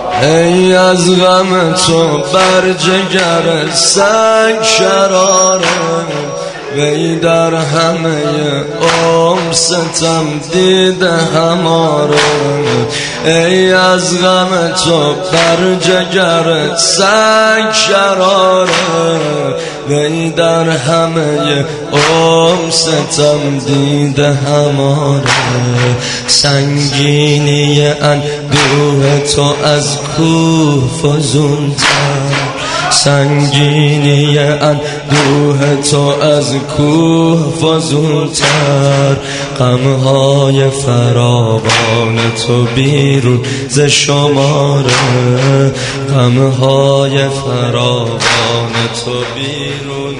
ای از غم تو بر جگر سنگ شراره، وی در همه عمر ستم دیده هماره. ای از غم تو بر جگر سنگ شراره، وی در همه عمر ستم دیده هماره. سنگینی اندوه تو از کوه فزونتر، سنگینی اندوه تو از کوه فزونتر. غمهای فراوان تو بیرون ز شماره، غمهای فراوان تو بیرون.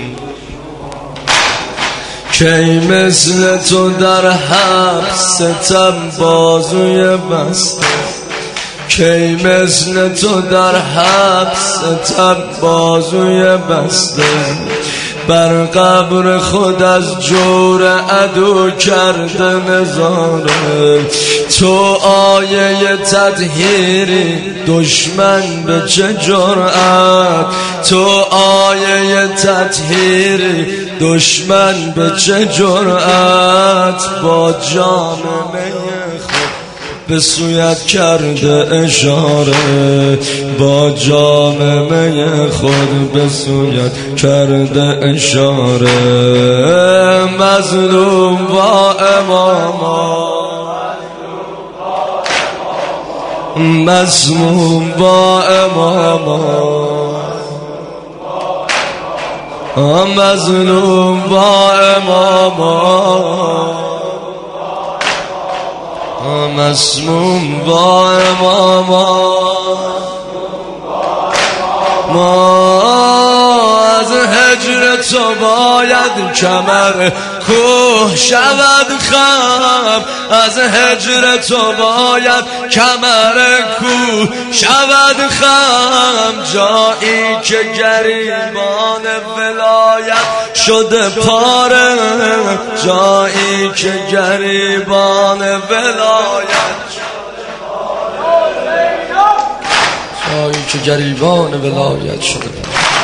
کی مثل تو در حبس ستم بازوی بسته، کی مثل تو در حبس ستم بازوی بسته. بر قبر خود از جور عدو کرده نظاره. تو آیه تطهیری دشمن به چه جرأت، تو آیه تطهیری دشمن به چه جرأت. با جام می خود به سویت کرده اشاره، با جام می خود به سویت کرده اشاره. مظلوم با اماما، مسموم با اماما، مظلوم با اماما، مسموم با اماما. ما از هجر تو باید کمر کوه شود خم، از هجر تو باید کمر کوه شود خم. جایی که گریبان ولایت شده پاره، جایی که گریبان ولایت، جایی که گریبان ولایت شده.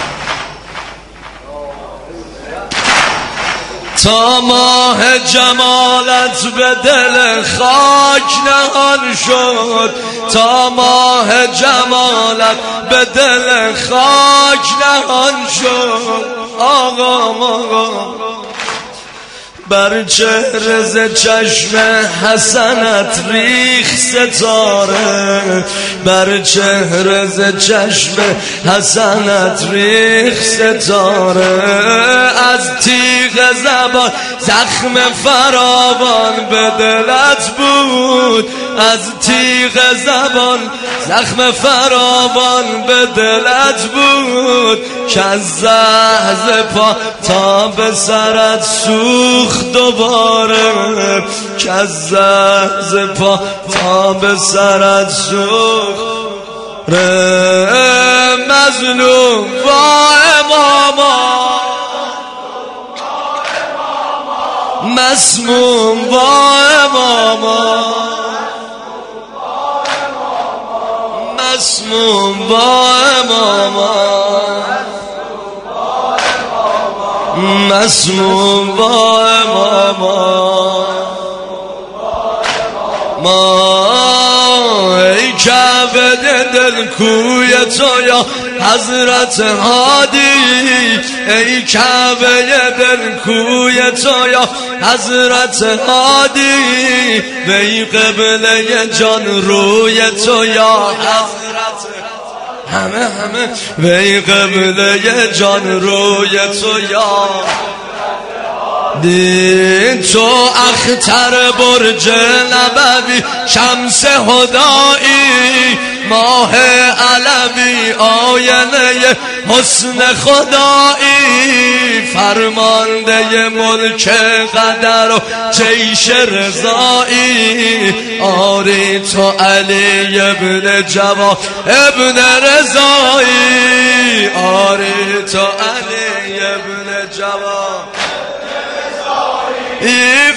تا ماه جمالت به دل خاک نهان شد، تا ماه جمالت به دل خاک نهان شد. آقا بر چهره ز چشم حسنت ریخ ستاره، بر چهره ز چشم حسنت ریخ ستاره. از تیغ زبان زخم فراوان به دلت بود، از تیغ زبان زخم فراوان به دلت بود. که از زهز پا تا به سرت سوخت دوباره، که از زهز پا تا به سرت سوخت. مظلوم با اماما، مسموم با اماما، مسموم با اماما، مسموم با اماما. ما ای کعبه دل کوی تو یا حضرت هادی، ای کعبه دل کوی تو یا حضرت هادی. وی قبله جان روی تو یا حضرت همه وی قبله جان روی تو یا دین. تو اختر برج نبوی، شمس هدایی، ماه علوی، آینه حسن خدایی. فرمانده ملک قدر و جیش رضایی. آری تو علی ابن جواد ابن رضایی، آری تو علی ابن جواد. این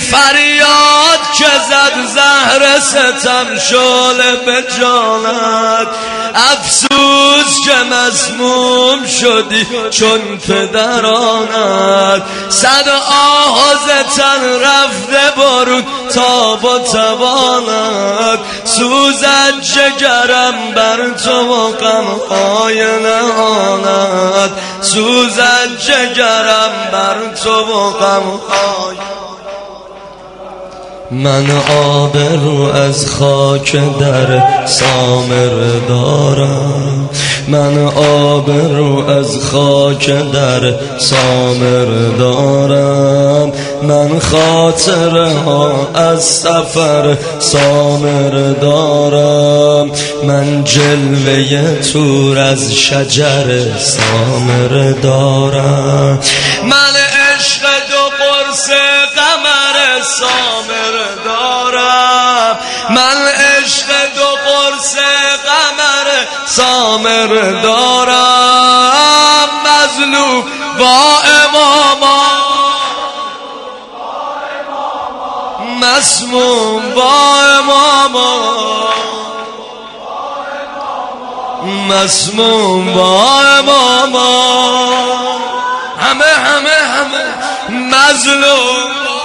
فریاد که زد زهر ستم شعله به جانت، افسوس که مذموم شدی چون پدرانت صد آه ز تن رفته بارون تاب و توانت سوزد جگرم بر تو و غمهای نهانت سوزد جگرم بر تو و غمهای من آبرو از خاک در سامر دارم من آبرو از خاک در سامر دارم من خاطره ها از سفر سامر دارم من جلوه تور از شجر سامر دارم من عشق دو قرص قمر سامر دارم من عشق دو قرص قمر سامر دارم مظلوم با اماما مسموم با اماما مسموم با اماما همه مظلوم